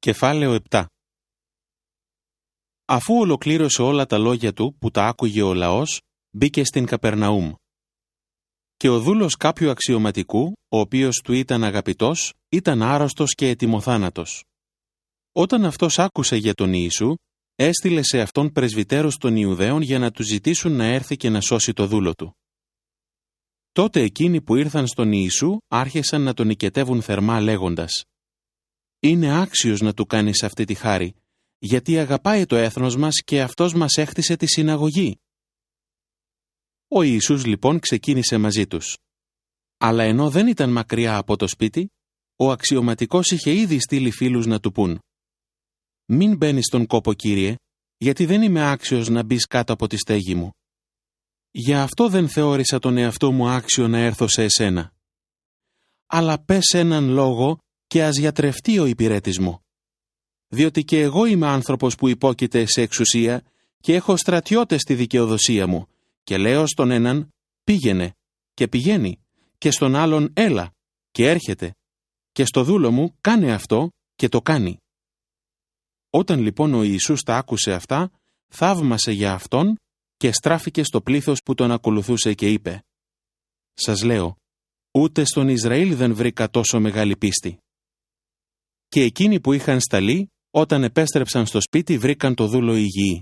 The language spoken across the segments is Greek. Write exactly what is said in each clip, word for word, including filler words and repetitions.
Κεφάλαιο επτά. Αφού ολοκλήρωσε όλα τα λόγια του που τα άκουγε ο λαός, μπήκε στην Καπερναούμ. Και ο δούλος κάποιου αξιωματικού, ο οποίος του ήταν αγαπητός, ήταν άρρωστος και ετοιμοθάνατος. Όταν αυτός άκουσε για τον Ιησού, έστειλε σε αυτόν πρεσβυτέρους των Ιουδαίων για να του ζητήσουν να έρθει και να σώσει το δούλο του. Τότε εκείνοι που ήρθαν στον Ιησού άρχισαν να τον οικετεύουν θερμά λέγοντας: «Είναι άξιος να του κάνεις αυτή τη χάρη, γιατί αγαπάει το έθνος μας και αυτός μας έχτισε τη συναγωγή». Ο Ιησούς λοιπόν ξεκίνησε μαζί τους. Αλλά ενώ δεν ήταν μακριά από το σπίτι, ο αξιωματικός είχε ήδη στείλει φίλους να του πούν: «Μην μπαίνεις στον κόπο, Κύριε, γιατί δεν είμαι άξιος να μπεις κάτω από τη στέγη μου. Για αυτό δεν θεώρησα τον εαυτό μου άξιο να έρθω σε εσένα. Αλλά πες έναν λόγο και ας γιατρευτεί ο υπηρέτης μου. Διότι και εγώ είμαι άνθρωπος που υπόκειται σε εξουσία και έχω στρατιώτες στη δικαιοδοσία μου, και λέω στον έναν πήγαινε και πηγαίνει, και στον άλλον έλα και έρχεται, και στο δούλο μου κάνε αυτό και το κάνει». Όταν λοιπόν ο Ιησούς τα άκουσε αυτά, θαύμασε για αυτόν και στράφηκε στο πλήθος που τον ακολουθούσε και είπε: «Σας λέω, ούτε στον Ισραήλ δεν βρήκα τόσο μεγάλη πίστη». Και εκείνοι που είχαν σταλεί, όταν επέστρεψαν στο σπίτι, βρήκαν το δούλο υγιή.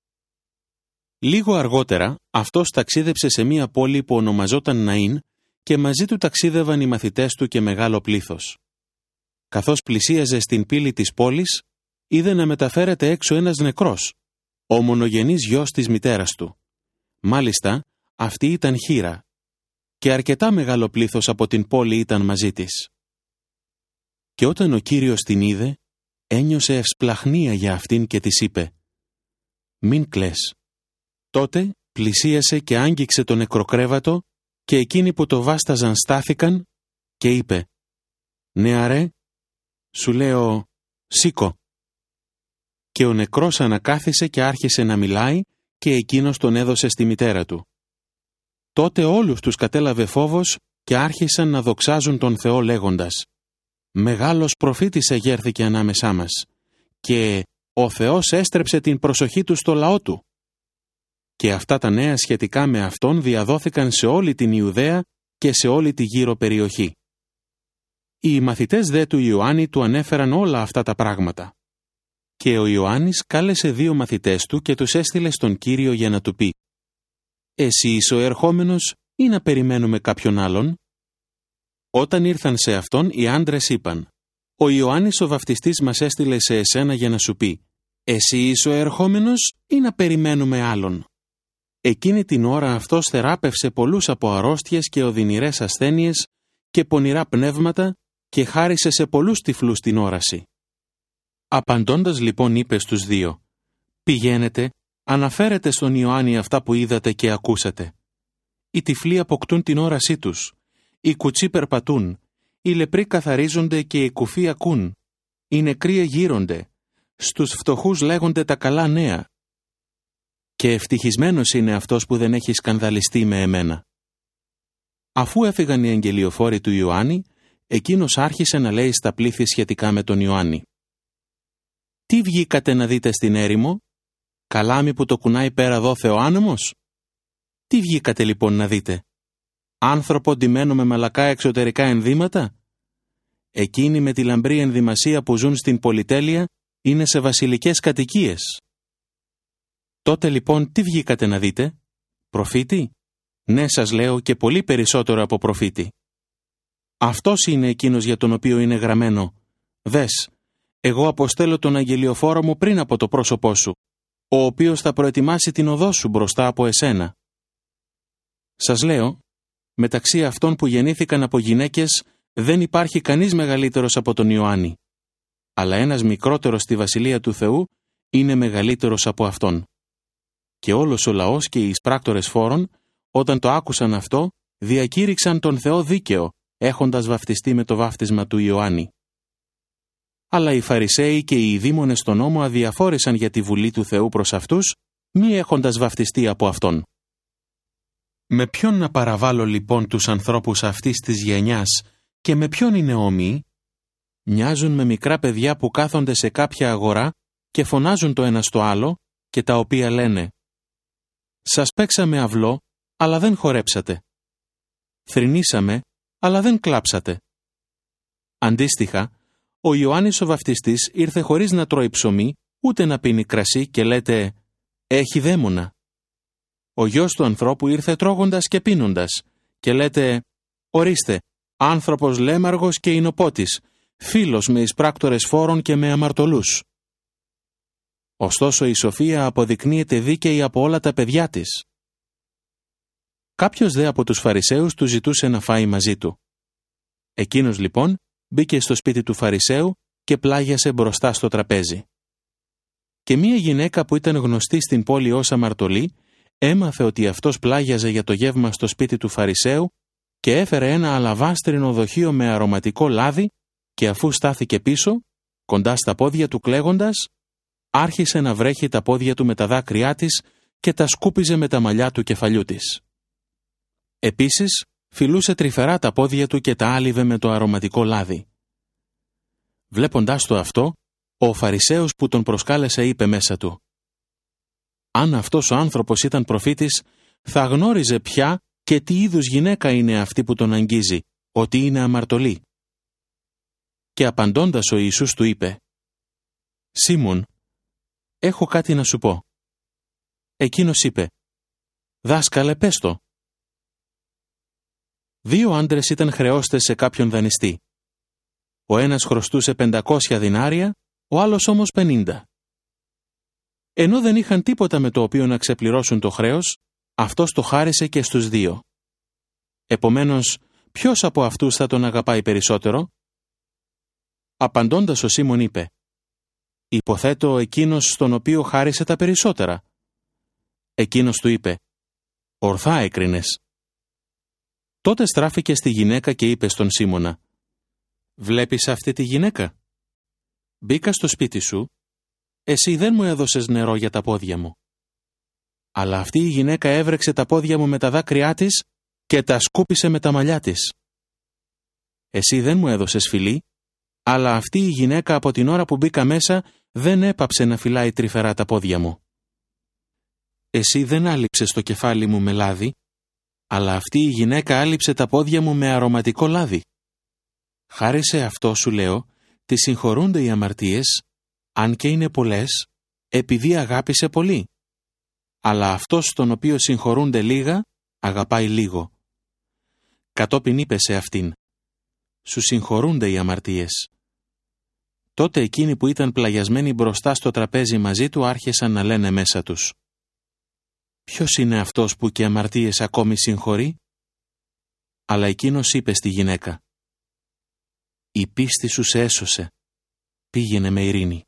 Λίγο αργότερα, αυτός ταξίδεψε σε μία πόλη που ονομαζόταν Ναΐν και μαζί του ταξίδευαν οι μαθητές του και μεγάλο πλήθος. Καθώς πλησίαζε στην πύλη της πόλης, είδε να μεταφέρεται έξω ένας νεκρός, ο μονογενής γιος της μητέρας του. Μάλιστα, αυτή ήταν χήρα, και αρκετά μεγάλο πλήθος από την πόλη ήταν μαζί της. Και όταν ο Κύριος την είδε, ένιωσε ευσπλαχνία για αυτήν και της είπε: «Μην κλαις». Τότε πλησίασε και άγγιξε το νεκροκρέβατο και εκείνοι που το βάσταζαν στάθηκαν και είπε: «Νεαρέ, σου λέω, σήκω». Και ο νεκρός ανακάθισε και άρχισε να μιλάει και εκείνος τον έδωσε στη μητέρα του. Τότε όλους τους κατέλαβε φόβος και άρχισαν να δοξάζουν τον Θεό λέγοντας: «Μεγάλος προφήτης εγέρθηκε ανάμεσά μας και ο Θεός έστρεψε την προσοχή του στο λαό του». Και αυτά τα νέα σχετικά με αυτόν διαδόθηκαν σε όλη την Ιουδαία και σε όλη τη γύρω περιοχή. Οι μαθητές δε του Ιωάννη του ανέφεραν όλα αυτά τα πράγματα. Και ο Ιωάννης κάλεσε δύο μαθητές του και τους έστειλε στον Κύριο για να του πει: «Εσύ είσαι ο ερχόμενος ή να περιμένουμε κάποιον άλλον?» Όταν ήρθαν σε αυτόν, οι άντρες είπαν: «Ο Ιωάννης ο βαφτιστής μας έστειλε σε εσένα για να σου πει: Εσύ είσαι ο ερχόμενος ή να περιμένουμε άλλον?» Εκείνη την ώρα αυτός θεράπευσε πολλούς από αρρώστιες και οδυνηρές ασθένειες και πονηρά πνεύματα και χάρισε σε πολλούς τυφλούς την όραση. Απαντώντας λοιπόν είπε στους δύο: «Πηγαίνετε, αναφέρετε στον Ιωάννη αυτά που είδατε και ακούσατε. Οι τυφλοί αποκτούν την όρασή τους, οι κουτσοί περπατούν, οι λεπροί καθαρίζονται και οι κουφοί ακούν, οι νεκροί εγείρονται, στους φτωχούς λέγονται τα καλά νέα. Και ευτυχισμένος είναι αυτός που δεν έχει σκανδαλιστεί με εμένα». Αφού έφυγαν οι αγγελιοφόροι του Ιωάννη, εκείνος άρχισε να λέει στα πλήθη σχετικά με τον Ιωάννη: «Τι βγήκατε να δείτε στην έρημο? Καλάμι που το κουνάει πέρα δόθε ο άνεμος? Τι βγήκατε λοιπόν να δείτε? Άνθρωπο ντυμένο με μαλακά εξωτερικά ενδύματα? Εκείνοι με τη λαμπρή ενδυμασία που ζουν στην πολυτέλεια είναι σε βασιλικές κατοικίες. Τότε λοιπόν τι βγήκατε να δείτε? Προφήτη? Ναι, σας λέω, και πολύ περισσότερο από προφήτη. Αυτός είναι εκείνος για τον οποίο είναι γραμμένο: Δες, εγώ αποστέλω τον αγγελιοφόρο μου πριν από το πρόσωπό σου, ο οποίος θα προετοιμάσει την οδό σου μπροστά από εσένα. Σας λέω, μεταξύ αυτών που γεννήθηκαν από γυναίκες δεν υπάρχει κανείς μεγαλύτερος από τον Ιωάννη, αλλά ένας μικρότερος στη Βασιλεία του Θεού είναι μεγαλύτερος από αυτόν». Και όλος ο λαός και οι εισπράκτορες φόρων, όταν το άκουσαν αυτό, διακήρυξαν τον Θεό δίκαιο, έχοντας βαφτιστεί με το βάφτισμα του Ιωάννη. Αλλά οι Φαρισαίοι και οι δήμονες στον νόμο αδιαφόρησαν για τη βουλή του Θεού προς αυτούς, μη έχοντας βαφτιστεί από αυτόν. Με ποιον να παραβάλω λοιπόν τους ανθρώπους αυτής της γενιάς και με ποιον είναι όμοιοι? μοιάζουν με μικρά παιδιά που κάθονται σε κάποια αγορά και φωνάζουν το ένα στο άλλο και τα οποία λένε «Σας παίξαμε αυλό, αλλά δεν χορέψατε. Θρηνήσαμε, αλλά δεν κλάψατε». Αντίστοιχα, ο Ιωάννης ο Βαφτιστής ήρθε χωρίς να τρώει ψωμί, ούτε να πίνει κρασί και λέτε «Έχει δαίμονα». Ο γιος του ανθρώπου ήρθε τρώγοντας και πίνοντας και λέτε «Ορίστε, άνθρωπος λέμαργος και εινοπότης, φίλος με εισπράκτορες φόρων και με αμαρτωλούς». Ωστόσο η σοφία αποδεικνύεται δίκαιη από όλα τα παιδιά της. Κάποιος δε από τους Φαρισαίους του ζητούσε να φάει μαζί του. Εκείνος λοιπόν μπήκε στο σπίτι του Φαρισαίου και πλάγιασε μπροστά στο τραπέζι. Και μία γυναίκα που ήταν γνωστή στην πόλη ως αμαρτωλή έμαθε ότι αυτός πλάγιαζε για το γεύμα στο σπίτι του Φαρισαίου και έφερε ένα αλαβάστρινο δοχείο με αρωματικό λάδι και αφού στάθηκε πίσω, κοντά στα πόδια του κλαίγοντας, άρχισε να βρέχει τα πόδια του με τα δάκρυά της και τα σκούπιζε με τα μαλλιά του κεφαλιού της. Επίσης, φιλούσε τρυφερά τα πόδια του και τα άλυβε με το αρωματικό λάδι. Βλέποντάς το αυτό, ο Φαρισαίος που τον προσκάλεσε είπε μέσα του «Αν αυτός ο άνθρωπος ήταν προφήτης, θα γνώριζε πια και τι είδους γυναίκα είναι αυτή που τον αγγίζει, ότι είναι αμαρτωλή». Και απαντώντας ο Ιησούς του είπε «Σίμων, έχω κάτι να σου πω». Εκείνος είπε «Δάσκαλε, πες το». Δύο άντρες ήταν χρεώστες σε κάποιον δανειστή. Ο ένας χρωστούσε πεντακόσια δινάρια, ο άλλος όμως πενήντα. Ενώ δεν είχαν τίποτα με το οποίο να ξεπληρώσουν το χρέος, αυτός το χάρισε και στους δύο. Επομένως, ποιος από αυτούς θα τον αγαπάει περισσότερο? Απαντώντας ο Σίμων είπε «Υποθέτω εκείνος στον οποίο χάρισε τα περισσότερα». Εκείνος του είπε «Ορθά έκρινες». Τότε στράφηκε στη γυναίκα και είπε στον Σίμωνα «Βλέπεις αυτή τη γυναίκα? Μπήκα στο σπίτι σου, εσύ δεν μου έδωσες νερό για τα πόδια μου. Αλλά αυτή η γυναίκα έβρεξε τα πόδια μου με τα δάκρυά της και τα σκούπισε με τα μαλλιά της. Εσύ δεν μου έδωσες φιλί, αλλά αυτή η γυναίκα από την ώρα που μπήκα μέσα δεν έπαψε να φυλάει τρυφερά τα πόδια μου. Εσύ δεν άλυψες το κεφάλι μου με λάδι, αλλά αυτή η γυναίκα άλυψε τα πόδια μου με αρωματικό λάδι. Χάρη σε αυτό σου λέω, τη συγχωρούνται οι αμαρτίες, αν και είναι πολλές, επειδή αγάπησε πολύ. Αλλά αυτός τον οποίο συγχωρούνται λίγα, αγαπάει λίγο. Κατόπιν είπε σε αυτήν, σου συγχωρούνται οι αμαρτίες. Τότε εκείνοι που ήταν πλαγιασμένοι μπροστά στο τραπέζι μαζί του άρχισαν να λένε μέσα τους, ποιος είναι αυτός που και αμαρτίες ακόμη συγχωρεί? Αλλά εκείνος είπε στη γυναίκα, η πίστη σου σε έσωσε, πήγαινε με ειρήνη.